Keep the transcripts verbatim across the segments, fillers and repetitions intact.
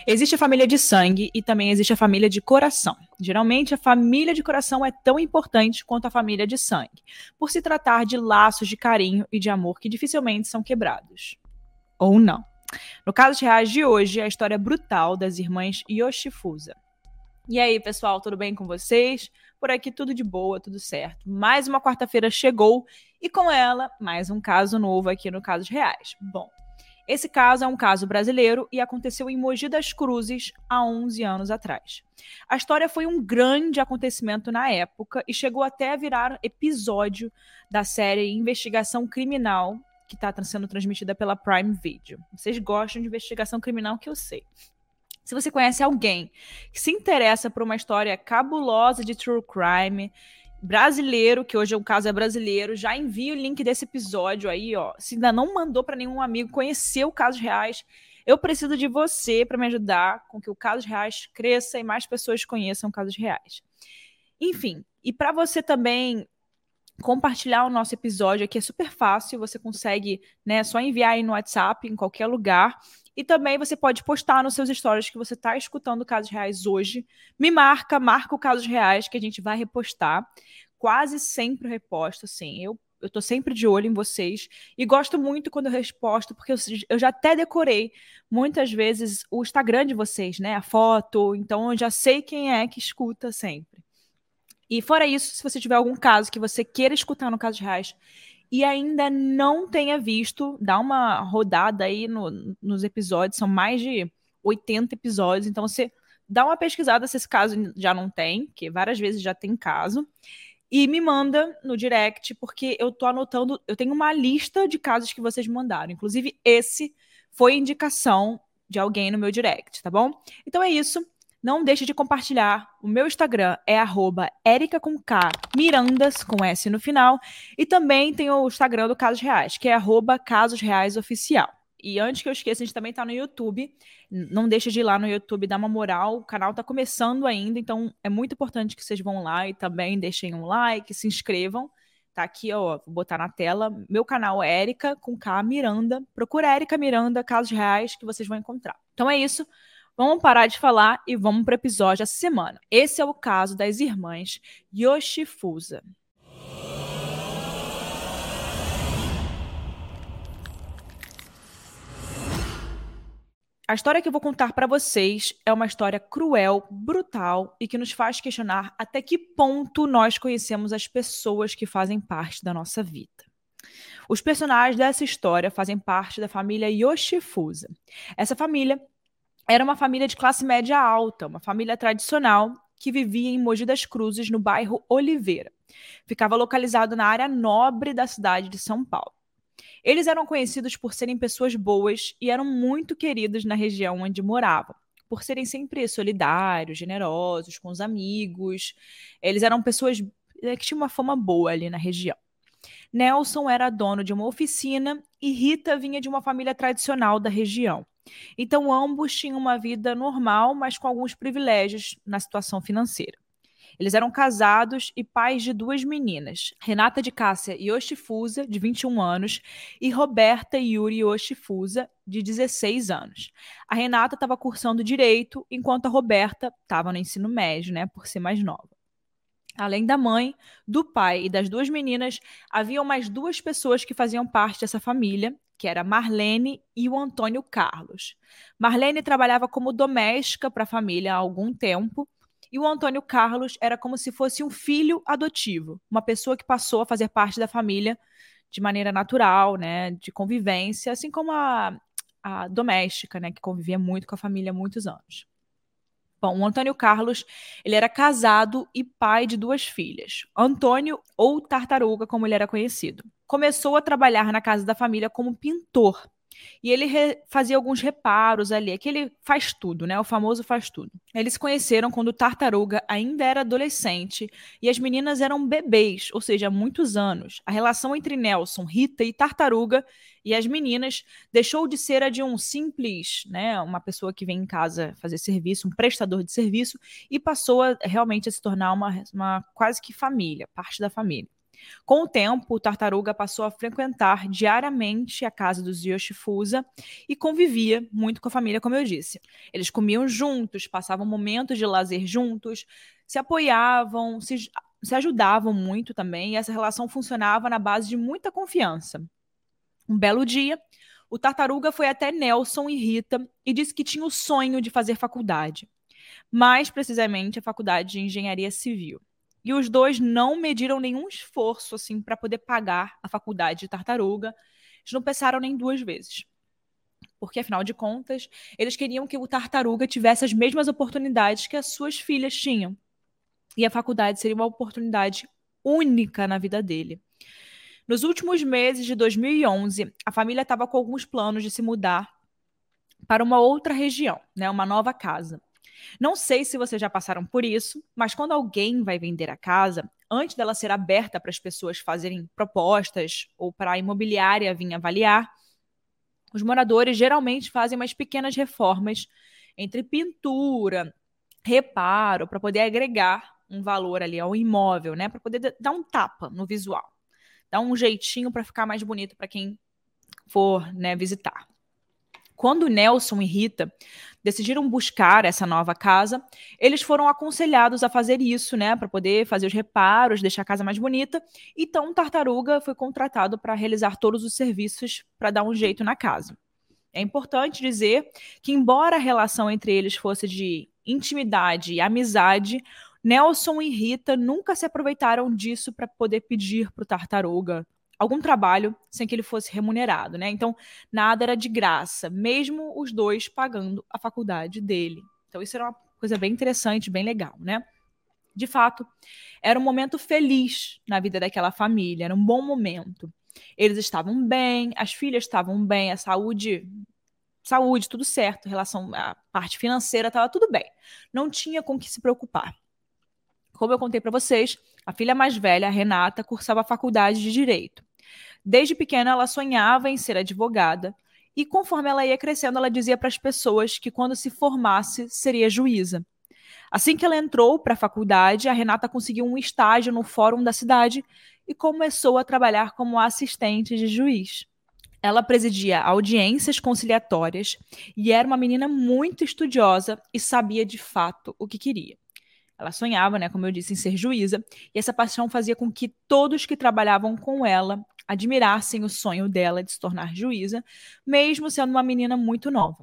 Existe a família de sangue e também existe a família de coração. Geralmente, a família de coração é tão importante quanto a família de sangue, por se tratar de laços de carinho e de amor que dificilmente são quebrados. Ou não. No caso reais de hoje, a história brutal das irmãs Yoshifusa. E aí, pessoal, tudo bem com vocês? Por aqui tudo de boa, tudo certo. Mais uma quarta-feira chegou e com ela, mais um caso novo aqui no Casos Reais. Bom, esse caso é um caso brasileiro e aconteceu em Mogi das Cruzes há onze anos atrás. A história foi um grande acontecimento na época e chegou até a virar episódio da série Investigação Criminal, que está sendo transmitida pela Prime Video. Vocês gostam de investigação criminal, que eu sei. Se você conhece alguém que se interessa por uma história cabulosa de true crime brasileiro, que hoje o caso é brasileiro, já envia o link desse episódio aí, ó. Se ainda não mandou para nenhum amigo conhecer o Casos Reais, eu preciso de você para me ajudar com que o Casos Reais cresça e mais pessoas conheçam Casos Reais. Enfim, e para você também compartilhar o nosso episódio aqui é super fácil, você consegue, né, só enviar aí no WhatsApp, em qualquer lugar. E também você pode postar nos seus stories que você está escutando Casos Reais hoje. Me marca, marca o Casos Reais que a gente vai repostar. Quase sempre eu reposto, assim. Eu, eu tô sempre de olho em vocês. E gosto muito quando eu reposto, porque eu, eu já até decorei muitas vezes o Instagram de vocês, né? A foto. Então eu já sei quem é que escuta sempre. E fora isso, se você tiver algum caso que você queira escutar no Casos Reais e ainda não tenha visto, dá uma rodada aí no, nos episódios, são mais de oitenta episódios, então você dá uma pesquisada se esse caso já não tem, que várias vezes já tem caso, e me manda no direct, porque eu tô anotando, eu tenho uma lista de casos que vocês mandaram, inclusive esse foi indicação de alguém no meu direct, tá bom? Então é isso. Não deixe de compartilhar. O meu Instagram é arroba Erica com K, Mirandas, com S no final. E também tem o Instagram do Casos Reais, que é arroba Casos Reais Oficial. E antes que eu esqueça, a gente também tá no YouTube. Não deixe de ir lá no YouTube, dar uma moral. O canal tá começando ainda, então é muito importante que vocês vão lá e também deixem um like, se inscrevam. Tá aqui, ó, vou botar na tela. Meu canal é Erica com K, Miranda. Procura Erica Miranda, Casos Reais, que vocês vão encontrar. Então é isso. Vamos parar de falar e vamos para o episódio essa semana. Esse é o caso das irmãs Yoshifusa. A história que eu vou contar para vocês é uma história cruel, brutal e que nos faz questionar até que ponto nós conhecemos as pessoas que fazem parte da nossa vida. Os personagens dessa história fazem parte da família Yoshifusa. Essa família era uma família de classe média alta, uma família tradicional que vivia em Mogi das Cruzes, no bairro Oliveira. Ficava localizado na área nobre da cidade de São Paulo. Eles eram conhecidos por serem pessoas boas e eram muito queridos na região onde moravam, por serem sempre solidários, generosos, com os amigos. Eles eram pessoas que tinham uma fama boa ali na região. Nelson era dono de uma oficina e Rita vinha de uma família tradicional da região. Então, ambos tinham uma vida normal, mas com alguns privilégios na situação financeira. Eles eram casados e pais de duas meninas, Renata de Cássia Yoshifusa, de vinte e um anos, e Roberta Yuri Yoshifusa, de dezesseis anos. A Renata estava cursando Direito, enquanto a Roberta estava no ensino médio, né, por ser mais nova. Além da mãe, do pai e das duas meninas, haviam mais duas pessoas que faziam parte dessa família, que era Marlene e o Antônio Carlos. Marlene trabalhava como doméstica para a família há algum tempo, e o Antônio Carlos era como se fosse um filho adotivo, uma pessoa que passou a fazer parte da família de maneira natural, né, de convivência, assim como a, a doméstica, né, que convivia muito com a família há muitos anos. Bom, o Antônio Carlos, ele era casado e pai de duas filhas. Antônio, ou Tartaruga, como ele era conhecido. Começou a trabalhar na casa da família como pintor. E ele re- fazia alguns reparos ali, aquele faz tudo, né? O famoso faz tudo. Eles se conheceram quando o Tartaruga ainda era adolescente e as meninas eram bebês, ou seja, há muitos anos. A relação entre Nelson, Rita e Tartaruga e as meninas deixou de ser a de um simples, né, uma pessoa que vem em casa fazer serviço, um prestador de serviço, e passou a, realmente a se tornar uma, uma quase que família, parte da família. Com o tempo, o Tartaruga passou a frequentar diariamente a casa dos Yoshifusa e convivia muito com a família, como eu disse. Eles comiam juntos, passavam momentos de lazer juntos, se apoiavam, se, se ajudavam muito também, e essa relação funcionava na base de muita confiança. Um belo dia, o Tartaruga foi até Nelson e Rita e disse que tinha o sonho de fazer faculdade, mais precisamente a faculdade de engenharia civil. E os dois não mediram nenhum esforço assim para poder pagar a faculdade de Tartaruga. Eles não pensaram nem duas vezes. Porque, afinal de contas, eles queriam que o Tartaruga tivesse as mesmas oportunidades que as suas filhas tinham. E a faculdade seria uma oportunidade única na vida dele. Nos últimos meses de dois mil e onze, a família estava com alguns planos de se mudar para uma outra região, né, uma nova casa. Não sei se vocês já passaram por isso, mas quando alguém vai vender a casa, antes dela ser aberta para as pessoas fazerem propostas ou para a imobiliária vir avaliar, os moradores geralmente fazem umas pequenas reformas entre pintura, reparo, para poder agregar um valor ali ao imóvel, né, para poder dar um tapa no visual, dar um jeitinho para ficar mais bonito para quem for, né, visitar. Quando Nelson e Rita decidiram buscar essa nova casa, eles foram aconselhados a fazer isso, né, para poder fazer os reparos, deixar a casa mais bonita. Então, o Tartaruga foi contratado para realizar todos os serviços para dar um jeito na casa. É importante dizer que, embora a relação entre eles fosse de intimidade e amizade, Nelson e Rita nunca se aproveitaram disso para poder pedir para o Tartaruga algum trabalho sem que ele fosse remunerado, né? Então, nada era de graça, mesmo os dois pagando a faculdade dele. Então, isso era uma coisa bem interessante, bem legal, né? De fato, era um momento feliz na vida daquela família, era um bom momento. Eles estavam bem, as filhas estavam bem, a saúde, saúde, tudo certo, em relação à parte financeira, estava tudo bem. Não tinha com que se preocupar. Como eu contei para vocês, a filha mais velha, a Renata, cursava a faculdade de Direito. Desde pequena, ela sonhava em ser advogada e, conforme ela ia crescendo, ela dizia para as pessoas que, quando se formasse, seria juíza. Assim que ela entrou para a faculdade, a Renata conseguiu um estágio no fórum da cidade e começou a trabalhar como assistente de juiz. Ela presidia audiências conciliatórias e era uma menina muito estudiosa e sabia de fato o que queria. Ela sonhava, né, como eu disse, em ser juíza, e essa paixão fazia com que todos que trabalhavam com ela admirassem o sonho dela de se tornar juíza, mesmo sendo uma menina muito nova.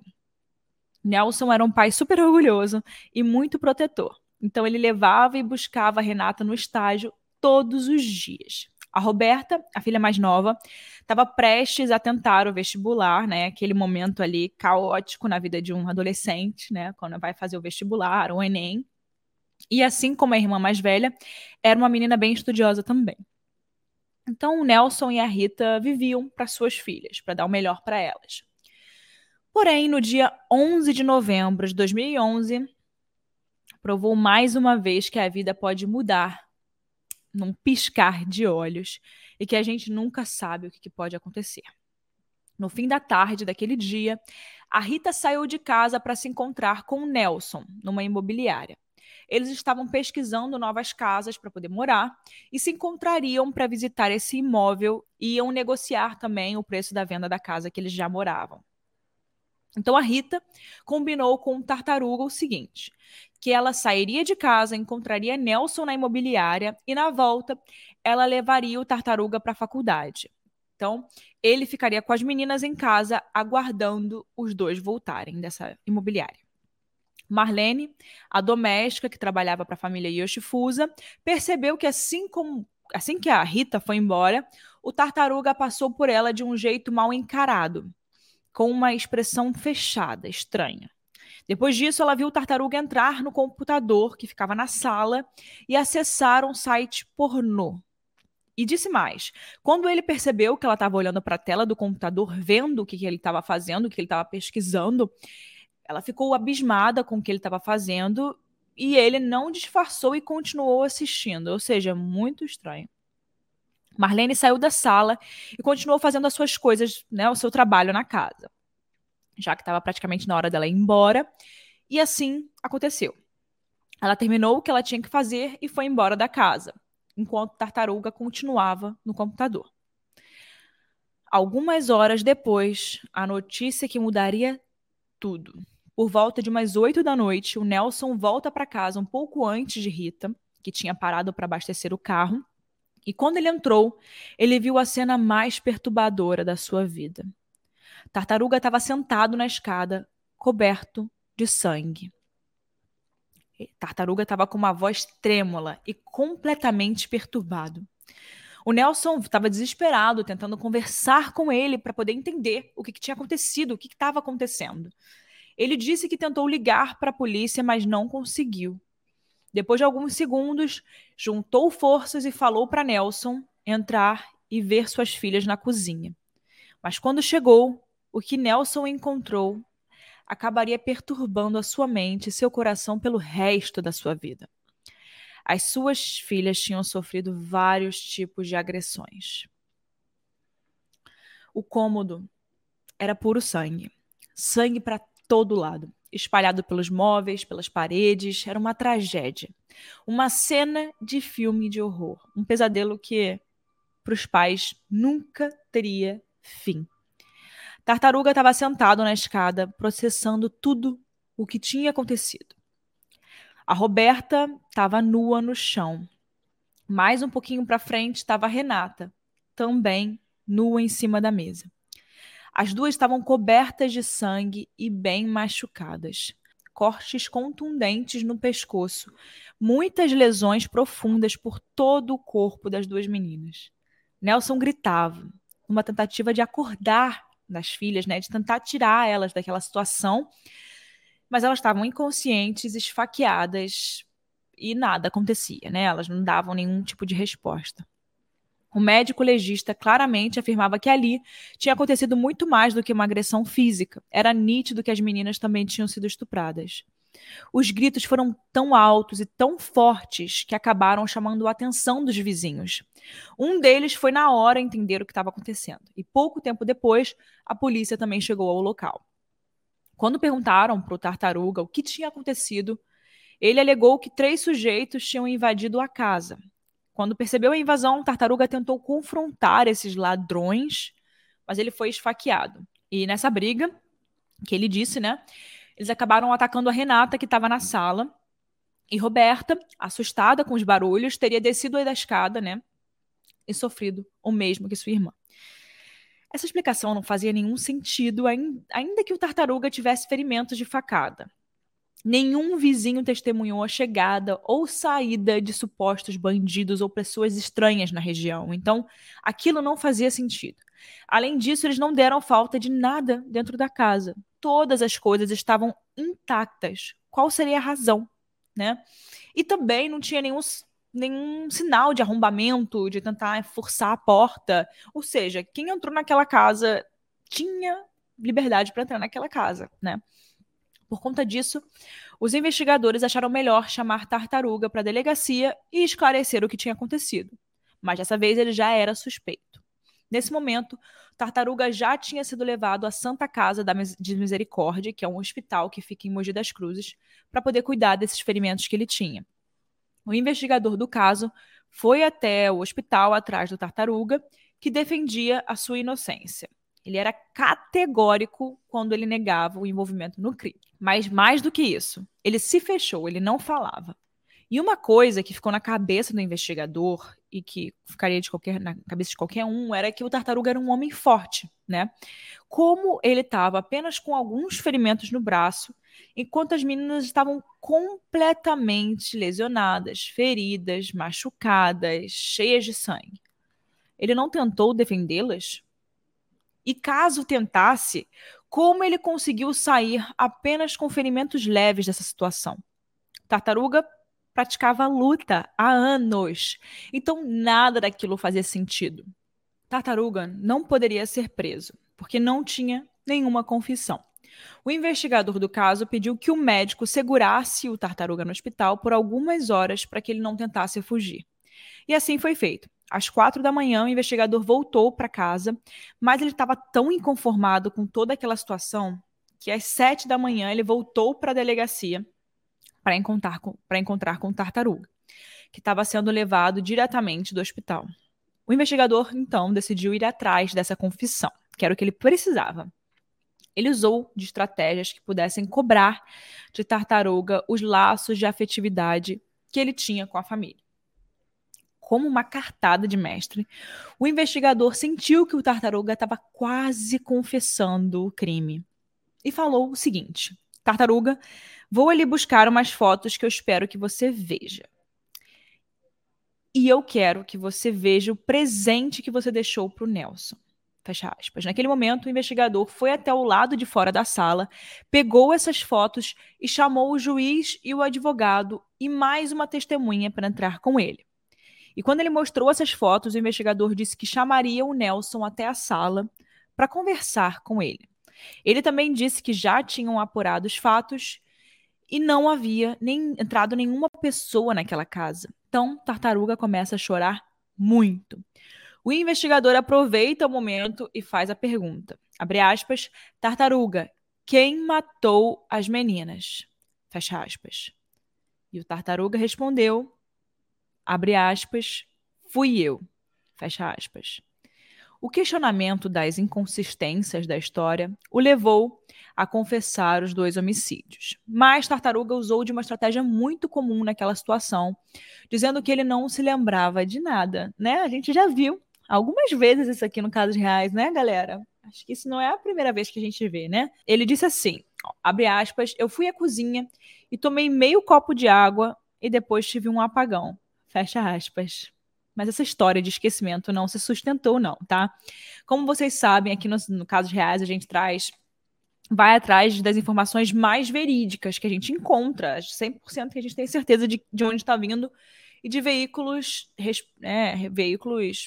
Nelson era um pai super orgulhoso e muito protetor, então ele levava e buscava a Renata no estágio todos os dias. A Roberta, a filha mais nova, estava prestes a tentar o vestibular, né? Aquele momento ali caótico na vida de um adolescente, né? Quando vai fazer o vestibular, o Enem. E assim como a irmã mais velha, era uma menina bem estudiosa também. Então, o Nelson e a Rita viviam para suas filhas, para dar o melhor para elas. Porém, no dia onze de novembro de dois mil e onze, provou mais uma vez que a vida pode mudar num piscar de olhos e que a gente nunca sabe o que pode acontecer. No fim da tarde daquele dia, a Rita saiu de casa para se encontrar com o Nelson, numa imobiliária. Eles estavam pesquisando novas casas para poder morar e se encontrariam para visitar esse imóvel e iam negociar também o preço da venda da casa que eles já moravam. Então a Rita combinou com o Tartaruga o seguinte, que ela sairia de casa, encontraria Nelson na imobiliária e na volta ela levaria o Tartaruga para a faculdade. Então ele ficaria com as meninas em casa aguardando os dois voltarem dessa imobiliária. Marlene, a doméstica que trabalhava para a família Yoshifusa, percebeu que assim, como, assim que a Rita foi embora, o Tartaruga passou por ela de um jeito mal encarado, com uma expressão fechada, estranha. Depois disso, ela viu o Tartaruga entrar no computador que ficava na sala e acessar um site pornô. E disse mais, quando ele percebeu que ela estava olhando para a tela do computador, vendo o que, que ele estava fazendo, o que ele estava pesquisando, ela ficou abismada com o que ele estava fazendo e ele não disfarçou e continuou assistindo, ou seja, muito estranho. Marlene saiu da sala e continuou fazendo as suas coisas, né, o seu trabalho na casa, já que estava praticamente na hora dela ir embora, e assim aconteceu. Ela terminou o que ela tinha que fazer e foi embora da casa. enquanto Tartaruga continuava no computador. Algumas horas depois, a notícia que mudaria tudo. Por volta de umas oito da noite, o Nelson volta para casa um pouco antes de Rita, que tinha parado para abastecer o carro. E quando ele entrou, ele viu a cena mais perturbadora da sua vida. Tartaruga estava sentado na escada, coberto de sangue. Tartaruga estava com uma voz trêmula e completamente perturbado. O Nelson estava desesperado, tentando conversar com ele para poder entender o que, que tinha acontecido, o que estava acontecendo. Ele disse que tentou ligar para a polícia, mas não conseguiu. Depois de alguns segundos, juntou forças e falou para Nelson entrar e ver suas filhas na cozinha. Mas quando chegou, o que Nelson encontrou acabaria perturbando a sua mente e seu coração pelo resto da sua vida. As suas filhas tinham sofrido vários tipos de agressões. O cômodo era puro sangue. Sangue para todo lado. Espalhado pelos móveis, pelas paredes. Era uma tragédia. Uma cena de filme de horror. Um pesadelo que, para os pais, nunca teria fim. Tartaruga estava sentado na escada, processando tudo o que tinha acontecido. A Roberta estava nua no chão. Mais um pouquinho para frente estava a Renata, também nua em cima da mesa. As duas estavam cobertas de sangue e bem machucadas. Cortes contundentes no pescoço. Muitas lesões profundas por todo o corpo das duas meninas. Nelson gritava, numa tentativa de acordar das filhas, né, de tentar tirar elas daquela situação, mas elas estavam inconscientes, esfaqueadas e nada acontecia, né? Elas não davam nenhum tipo de resposta. O médico legista claramente afirmava que ali tinha acontecido muito mais do que uma agressão física. Era nítido que as meninas também tinham sido estupradas. Os gritos foram tão altos e tão fortes que acabaram chamando a atenção dos vizinhos. Um deles foi na hora entender o que estava acontecendo. E pouco tempo depois, a polícia também chegou ao local. Quando perguntaram para o Tartaruga o que tinha acontecido, ele alegou que três sujeitos tinham invadido a casa. Quando percebeu a invasão, o Tartaruga tentou confrontar esses ladrões, mas ele foi esfaqueado. E nessa briga, que ele disse, né, eles acabaram atacando a Renata, que estava na sala, e Roberta, assustada com os barulhos, teria descido aí da escada, né, e sofrido o mesmo que sua irmã. Essa explicação não fazia nenhum sentido, ainda que o Tartaruga tivesse ferimentos de facada. Nenhum vizinho testemunhou a chegada ou saída de supostos bandidos ou pessoas estranhas na região. Então, aquilo não fazia sentido. Além disso, eles não deram falta de nada dentro da casa. Todas as coisas estavam intactas. Qual seria a razão, né? E também não tinha nenhum, nenhum sinal de arrombamento, de tentar forçar a porta. Ou seja, quem entrou naquela casa tinha liberdade para entrar naquela casa, né? Por conta disso, os investigadores acharam melhor chamar Tartaruga para a delegacia e esclarecer o que tinha acontecido. Mas dessa vez ele já era suspeito. Nesse momento, Tartaruga já tinha sido levado à Santa Casa de Misericórdia, que é um hospital que fica em Mogi das Cruzes, para poder cuidar desses ferimentos que ele tinha. O investigador do caso foi até o hospital atrás do Tartaruga, que defendia a sua inocência. Ele era categórico quando ele negava o envolvimento no crime. Mas mais do que isso, ele se fechou, ele não falava. E uma coisa que ficou na cabeça do investigador e que ficaria de qualquer, na cabeça de qualquer um era que o Tartaruga era um homem forte, né? Como ele estava apenas com alguns ferimentos no braço, enquanto as meninas estavam completamente lesionadas, feridas, machucadas, cheias de sangue. Ele não tentou defendê-las? E caso tentasse, como ele conseguiu sair apenas com ferimentos leves dessa situação? Tartaruga praticava luta há anos, então nada daquilo fazia sentido. Tartaruga não poderia ser preso, porque não tinha nenhuma confissão. O investigador do caso pediu que o médico segurasse o Tartaruga no hospital por algumas horas para que ele não tentasse fugir. E assim foi feito. Às quatro da manhã, o investigador voltou para casa, mas ele estava tão inconformado com toda aquela situação que às sete da manhã ele voltou para a delegacia para encontrar com, para encontrar com o Tartaruga. que estava sendo levado diretamente do hospital. O investigador, então, decidiu ir atrás dessa confissão, que era o que ele precisava. Ele usou de estratégias que pudessem cobrar de Tartaruga os laços de afetividade que ele tinha com a família. Como uma cartada de mestre, o investigador sentiu que o Tartaruga estava quase confessando o crime e falou o seguinte: Tartaruga, vou ali buscar umas fotos que eu espero que você veja. E eu quero que você veja o presente que você deixou para o Nelson. Fecha aspas. Naquele momento, o investigador foi até o lado de fora da sala, pegou essas fotos e chamou o juiz e o advogado e mais uma testemunha para entrar com ele. E quando ele mostrou essas fotos, o investigador disse que chamaria o Nelson até a sala para conversar com ele. Ele também disse que já tinham apurado os fatos e não havia nem entrado nenhuma pessoa naquela casa. Então, Tartaruga começa a chorar muito. O investigador aproveita o momento e faz a pergunta. Abre aspas, Tartaruga, quem matou as meninas? Fecha aspas. E o Tartaruga respondeu, abre aspas, fui eu. Fecha aspas. O questionamento das inconsistências da história o levou a confessar os dois homicídios. Mas Tartaruga usou de uma estratégia muito comum naquela situação, dizendo que ele não se lembrava de nada, né? A gente já viu algumas vezes isso aqui no Casos Reais, né, galera? Acho que isso não é a primeira vez que a gente vê, né? Ele disse assim, ó, abre aspas, eu fui à cozinha e tomei meio copo de água e depois tive um apagão. Fecha aspas. Mas essa história de esquecimento não se sustentou, não, tá? Como vocês sabem, aqui no, no Casos Reais a gente traz, vai atrás das informações mais verídicas que a gente encontra, cem por cento que a gente tem certeza de, de onde está vindo, e de veículos, é, veículos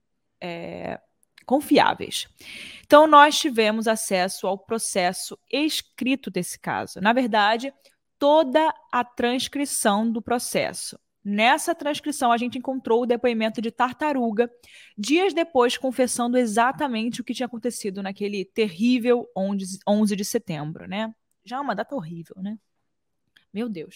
é, confiáveis. Então, nós tivemos acesso ao processo escrito desse caso. Na verdade, toda a transcrição do processo. Nessa transcrição, a gente encontrou o depoimento de Tartaruga, dias depois confessando exatamente o que tinha acontecido naquele terrível onze de setembro, né? Já é uma data horrível, né? Meu Deus.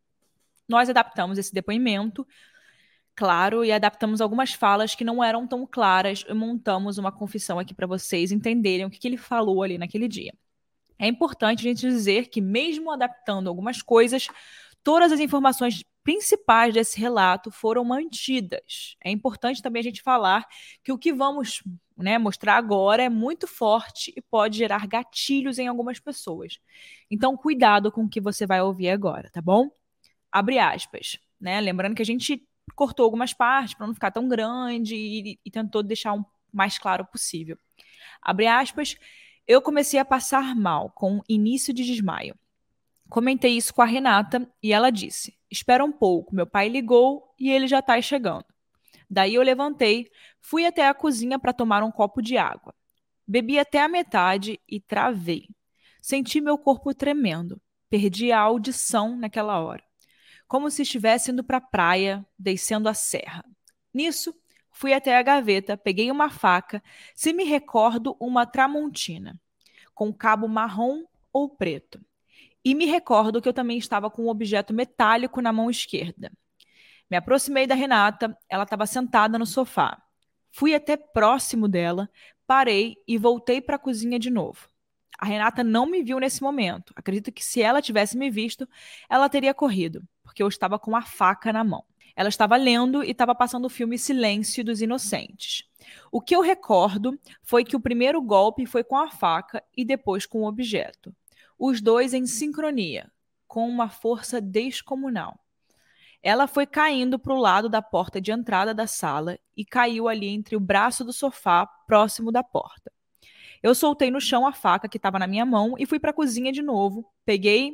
Nós adaptamos esse depoimento, claro, e adaptamos algumas falas que não eram tão claras e montamos uma confissão aqui para vocês entenderem o que, que ele falou ali naquele dia. É importante a gente dizer que, mesmo adaptando algumas coisas, todas as informações principais desse relato foram mantidas. É importante também a gente falar que o que vamos, né, mostrar agora é muito forte e pode gerar gatilhos em algumas pessoas. Então, cuidado com o que você vai ouvir agora, tá bom? Abre aspas, né? Lembrando que a gente cortou algumas partes para não ficar tão grande e, e tentou deixar o mais claro possível. Abre aspas, eu comecei a passar mal, com início de desmaio. Comentei isso com a Renata e ela disse, espera um pouco, meu pai ligou e ele já está chegando. Daí eu levantei, fui até a cozinha para tomar um copo de água. Bebi até a metade e travei. Senti meu corpo tremendo, perdi a audição naquela hora. Como se estivesse indo para a praia, descendo a serra. Nisso, fui até a gaveta, peguei uma faca, se me recordo, uma tramontina, com cabo marrom ou preto. E me recordo que eu também estava com um objeto metálico na mão esquerda. Me aproximei da Renata, ela estava sentada no sofá. Fui até próximo dela, parei e voltei para a cozinha de novo. A Renata não me viu nesse momento. Acredito que se ela tivesse me visto, ela teria corrido, porque eu estava com a faca na mão. Ela estava lendo e estava passando o filme Silêncio dos Inocentes. O que eu recordo foi que o primeiro golpe foi com a faca e depois com o objeto. Os dois em sincronia, com uma força descomunal. Ela foi caindo para o lado da porta de entrada da sala e caiu ali entre o braço do sofá, próximo da porta. Eu soltei no chão a faca que estava na minha mão e fui para a cozinha de novo. Peguei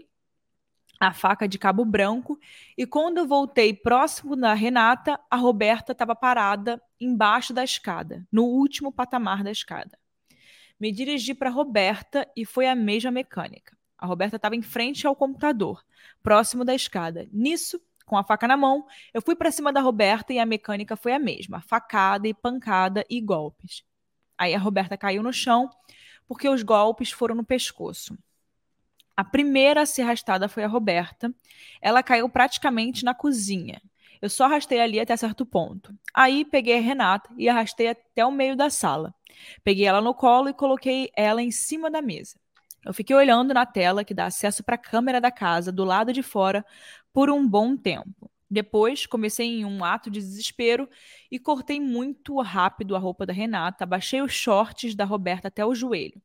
a faca de cabo branco e quando eu voltei próximo da Renata, a Roberta estava parada embaixo da escada, no último patamar da escada. Me dirigi para a Roberta e foi a mesma mecânica. A Roberta estava em frente ao computador, próximo da escada. Nisso, com a faca na mão, eu fui para cima da Roberta e a mecânica foi a mesma, facada e pancada e golpes. Aí a Roberta caiu no chão porque os golpes foram no pescoço. A primeira a ser arrastada foi a Roberta. Ela caiu praticamente na cozinha. Eu só arrastei ali até certo ponto. Aí peguei a Renata e arrastei até o meio da sala. Peguei ela no colo e coloquei ela em cima da mesa. Eu fiquei olhando na tela que dá acesso para a câmera da casa do lado de fora por um bom tempo. Depois, comecei em um ato de desespero e cortei muito rápido a roupa da Renata, abaixei os shorts da Roberta até o joelho.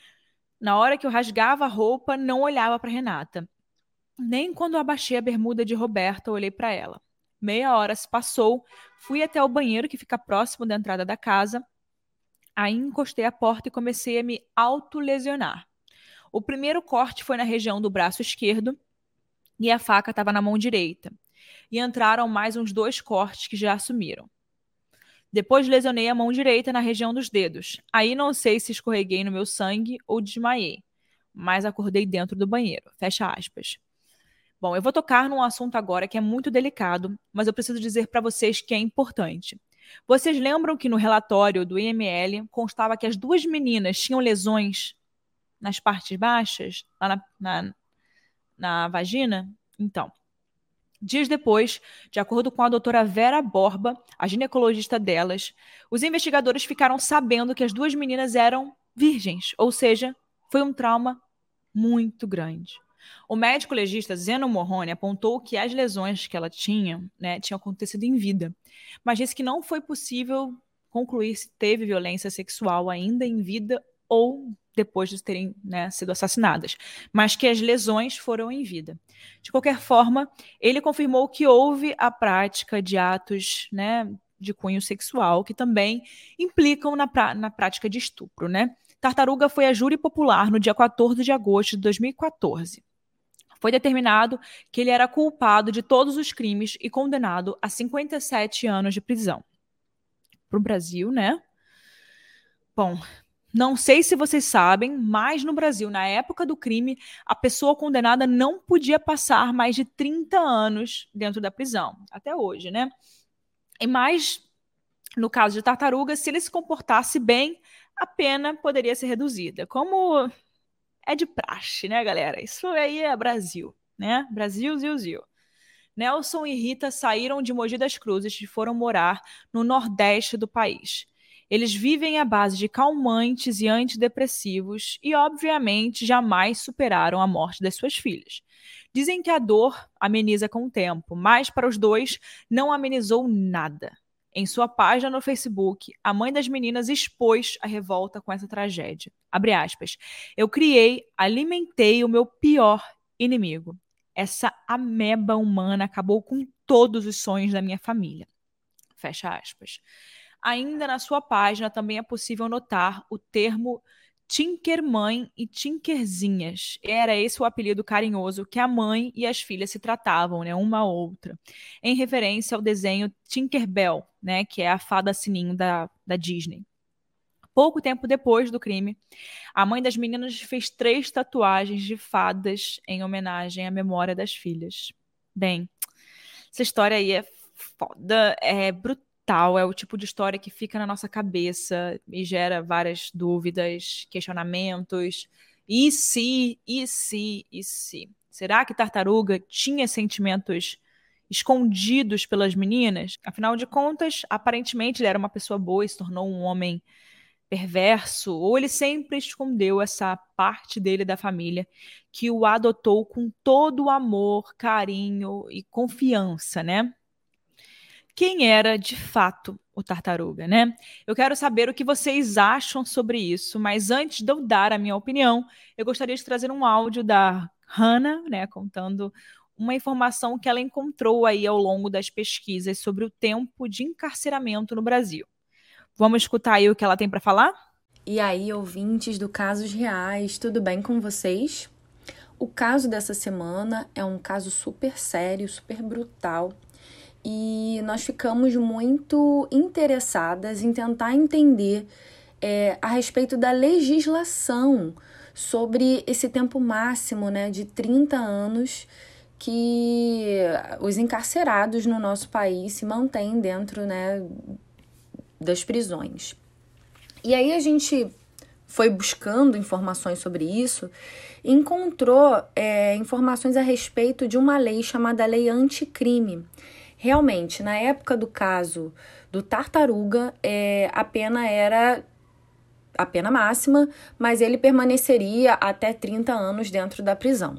Na hora que eu rasgava a roupa, não olhava para Renata. Nem quando eu abaixei a bermuda de Roberta, eu olhei para ela. Meia hora se passou, fui até o banheiro que fica próximo da entrada da casa, aí encostei a porta e comecei a me autolesionar. O primeiro corte foi na região do braço esquerdo e a faca estava na mão direita. E entraram mais uns dois cortes que já assumiram. Depois lesionei a mão direita na região dos dedos. Aí não sei se escorreguei no meu sangue ou desmaiei, mas acordei dentro do banheiro. Fecha aspas. Bom, eu vou tocar num assunto agora que é muito delicado, mas eu preciso dizer para vocês que é importante. Vocês lembram que no relatório do I M L constava que as duas meninas tinham lesões nas partes baixas, lá na, na, na vagina? Então, dias depois, de acordo com a doutora Vera Borba, a ginecologista delas, os investigadores ficaram sabendo que as duas meninas eram virgens, ou seja, foi um trauma muito grande. O médico legista Zeno Morrone apontou que as lesões que ela tinha, né, tinham acontecido em vida, mas disse que não foi possível concluir se teve violência sexual ainda em vida ou depois de terem, né, sido assassinadas, mas que as lesões foram em vida. De qualquer forma, ele confirmou que houve a prática de atos, né, de cunho sexual que também implicam na, pra, na prática de estupro, né? Tartaruga foi a júri popular no dia quatorze de agosto de dois mil e quatorze. Foi determinado que ele era culpado de todos os crimes e condenado a cinquenta e sete anos de prisão. Para o Brasil, né? Bom, não sei se vocês sabem, mas no Brasil, na época do crime, a pessoa condenada não podia passar mais de trinta anos dentro da prisão. Até hoje, né? E mais, no caso de Tartaruga, se ele se comportasse bem, a pena poderia ser reduzida. Como é de praxe, né, galera? Isso aí é Brasil, né? Brasil, Zil, Zil. Nelson e Rita saíram de Mogi das Cruzes e foram morar no nordeste do país. Eles vivem à base de calmantes e antidepressivos e, obviamente, jamais superaram a morte das suas filhas. Dizem que a dor ameniza com o tempo, mas para os dois não amenizou nada. Em sua página no Facebook, a mãe das meninas expôs a revolta com essa tragédia. Abre aspas. Eu criei, alimentei o meu pior inimigo. Essa ameba humana acabou com todos os sonhos da minha família. Fecha aspas. Ainda na sua página também é possível notar o termo Tinkermãe e Tinkerzinhas. Era esse o apelido carinhoso que a mãe e as filhas se tratavam, né, uma a outra, em referência ao desenho Tinkerbell, né, que é a fada sininho da, da Disney. Pouco tempo depois do crime, a mãe das meninas fez três tatuagens de fadas em homenagem à memória das filhas. Bem, essa história aí é foda, é brutal, é o tipo de história que fica na nossa cabeça e gera várias dúvidas, questionamentos. E se, e se, e se? Será que Tartaruga tinha sentimentos escondidos pelas meninas? Afinal de contas, aparentemente ele era uma pessoa boa e se tornou um homem perverso, ou ele sempre escondeu essa parte dele da família que o adotou com todo o amor, carinho e confiança, né? Quem era de fato o Tartaruga, né? Eu quero saber o que vocês acham sobre isso, mas antes de eu dar a minha opinião, eu gostaria de trazer um áudio da Hannah, né, contando uma informação que ela encontrou aí ao longo das pesquisas sobre o tempo de encarceramento no Brasil. Vamos escutar aí o que ela tem para falar? E aí, ouvintes do Casos Reais, tudo bem com vocês? O caso dessa semana é um caso super sério, super brutal, e nós ficamos muito interessadas em tentar entender é, a respeito da legislação sobre esse tempo máximo, né, de trinta anos que os encarcerados no nosso país se mantêm dentro, né, das prisões. E aí a gente foi buscando informações sobre isso e encontrou é, informações a respeito de uma lei chamada Lei Anticrime, Realmente, na época do caso do Tartaruga, é, a pena era a pena máxima, mas ele permaneceria até trinta anos dentro da prisão.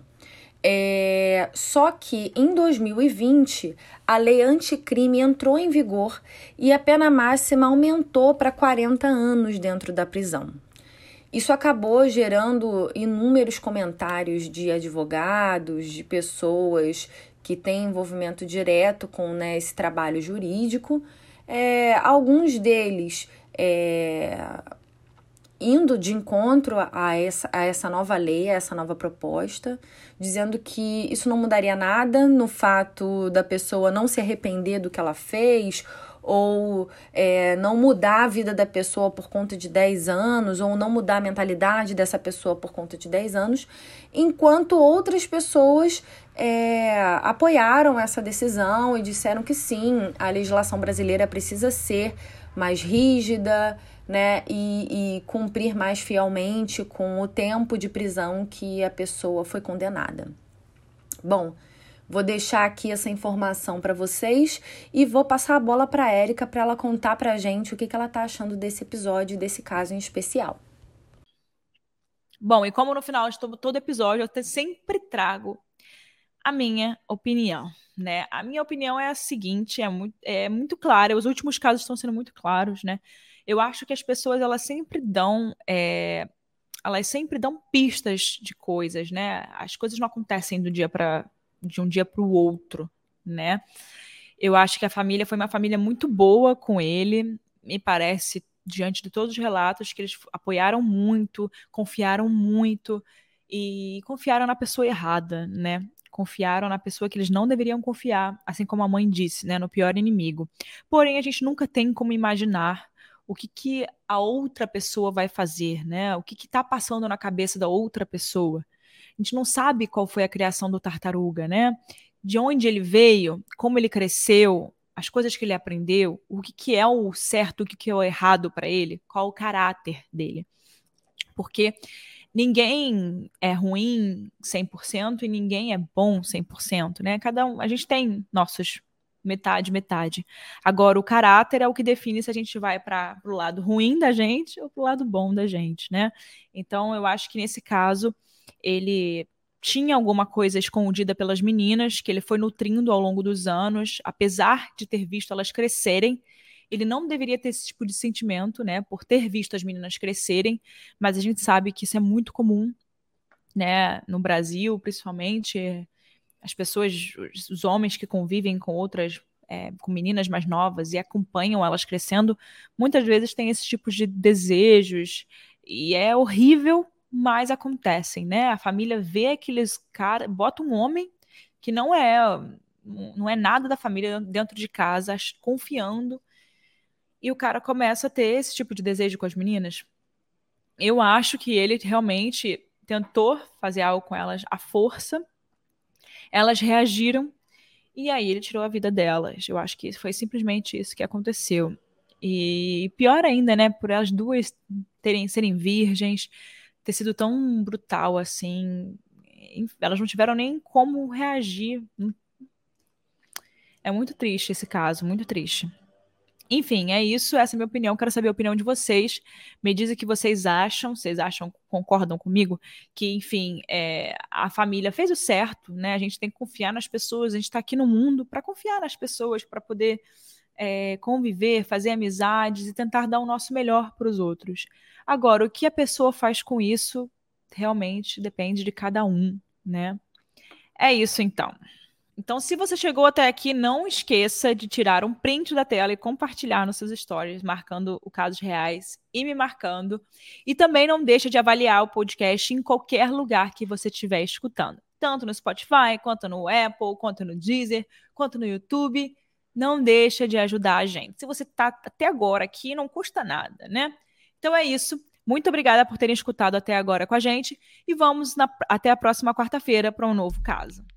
É, só que em dois mil e vinte, a lei anticrime entrou em vigor e a pena máxima aumentou para quarenta anos dentro da prisão. Isso acabou gerando inúmeros comentários de advogados, de pessoas que têm envolvimento direto com, né, esse trabalho jurídico. É, alguns deles é, indo de encontro a essa, a essa nova lei, a essa nova proposta, dizendo que isso não mudaria nada no fato da pessoa não se arrepender do que ela fez, ou é, não mudar a vida da pessoa por conta de dez anos, ou não mudar a mentalidade dessa pessoa por conta de dez anos, enquanto outras pessoas é, apoiaram essa decisão e disseram que sim, a legislação brasileira precisa ser mais rígida, né, e, e cumprir mais fielmente com o tempo de prisão que a pessoa foi condenada. Bom, vou deixar aqui essa informação para vocês e vou passar a bola para a Érica para ela contar para a gente o que, que ela está achando desse episódio, desse caso em especial. Bom, e como no final de todo episódio eu sempre trago a minha opinião, né? A minha opinião é a seguinte, é muito, é muito clara, os últimos casos estão sendo muito claros, né? Eu acho que as pessoas, elas sempre dão... É, elas sempre dão pistas de coisas, né? As coisas não acontecem do dia para de um dia para o outro, né? Eu acho que a família foi uma família muito boa com ele, me parece, diante de todos os relatos, que eles apoiaram muito, confiaram muito e confiaram na pessoa errada, né? Confiaram na pessoa que eles não deveriam confiar, assim como a mãe disse, né? No pior inimigo. Porém, a gente nunca tem como imaginar o que, que a outra pessoa vai fazer, né? O que está passando na cabeça da outra pessoa. A gente não sabe qual foi a criação do Tartaruga, né? De onde ele veio, como ele cresceu, as coisas que ele aprendeu, o que, que é o certo, o que, que é o errado para ele, qual o caráter dele. Porque ninguém é ruim cem por cento e ninguém é bom cem por cento, né? Cada um, a gente tem nossos metade, metade. Agora, o caráter é o que define se a gente vai para o lado ruim da gente ou para o lado bom da gente, né? Então, eu acho que nesse caso, ele tinha alguma coisa escondida pelas meninas, que ele foi nutrindo ao longo dos anos, apesar de ter visto elas crescerem. Ele não deveria ter esse tipo de sentimento, né, por ter visto as meninas crescerem, mas a gente sabe que isso é muito comum, né, no Brasil, principalmente. As pessoas, os homens que convivem com outras, é, com meninas mais novas e acompanham elas crescendo, muitas vezes têm esse tipo de desejos, e é horrível, mas acontecem, né? A família vê aqueles caras, bota um homem que não é, não é nada da família dentro de casa, confiando, e o cara começa a ter esse tipo de desejo com as meninas. Eu acho que ele realmente tentou fazer algo com elas à força, elas reagiram, e aí ele tirou a vida delas. Eu acho que foi simplesmente isso que aconteceu. E pior ainda, né, por elas duas terem, serem virgens, ter sido tão brutal assim, elas não tiveram nem como reagir. É muito triste esse caso, muito triste. Enfim, é isso, essa é a minha opinião, quero saber a opinião de vocês, me dizem o que vocês acham, vocês acham, concordam comigo, que, enfim, é, a família fez o certo, né, a gente tem que confiar nas pessoas, a gente está aqui no mundo para confiar nas pessoas, para poder é, conviver, fazer amizades e tentar dar o nosso melhor para os outros. Agora, o que a pessoa faz com isso, realmente depende de cada um, né. É isso, então. Então, se você chegou até aqui, não esqueça de tirar um print da tela e compartilhar nos seus stories, marcando o Casos Reais e me marcando. E também não deixa de avaliar o podcast em qualquer lugar que você estiver escutando. Tanto no Spotify, quanto no Apple, quanto no Deezer, quanto no YouTube. Não deixa de ajudar a gente. Se você está até agora aqui, não custa nada, né? Então é isso. Muito obrigada por terem escutado até agora com a gente. E vamos na, até a próxima quarta-feira para um novo caso.